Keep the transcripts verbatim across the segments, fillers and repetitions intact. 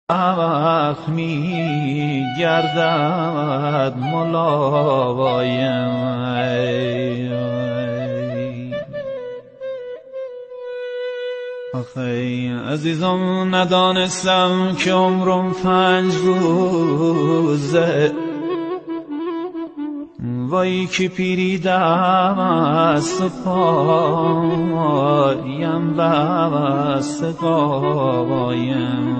وقت می گردد ملایم آخه عزیزم ندانستم که عمرم پنج روزه وای که پیریدم از پایم بست قایم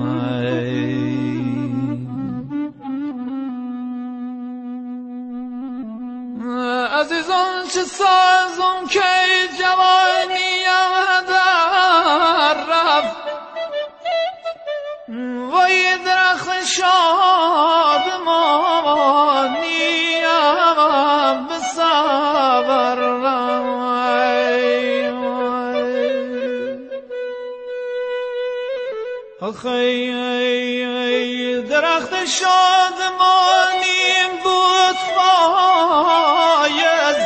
عزیزم چه سازم که جوانیم در رفت وای درخت شادمانیم به صبر آخه درخت شادمانیم بود فایز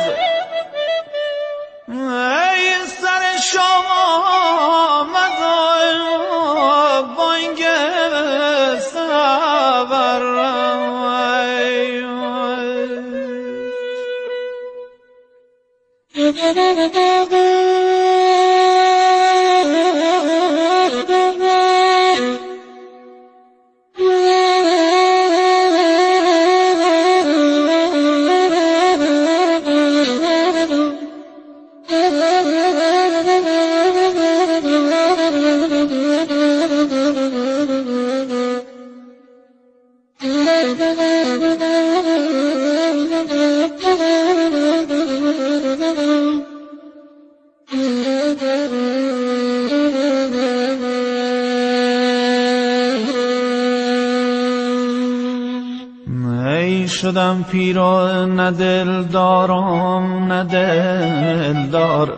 ای سر شما مدار بانگ صبر ای شدم پیر و نه دل دارم نه دل دار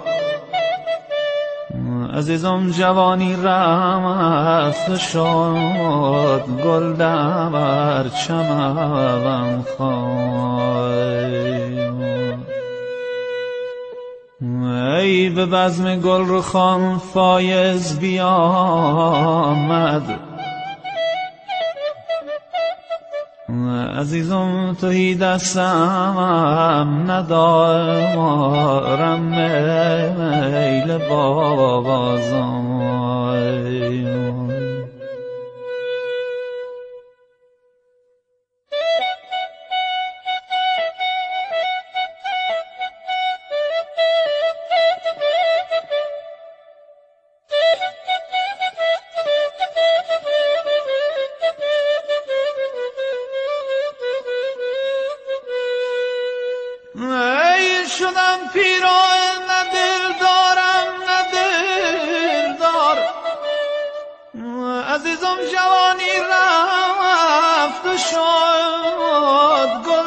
عزیزم جوانی رفت شد گل در چمن خوایم ای به بزم گل رخان فایز بیامد عزیزم توی دستم ندارم میل بازم ای شدم پیر و نه دل دارم نه دل دار عزیزم جوانی رفت و شد گل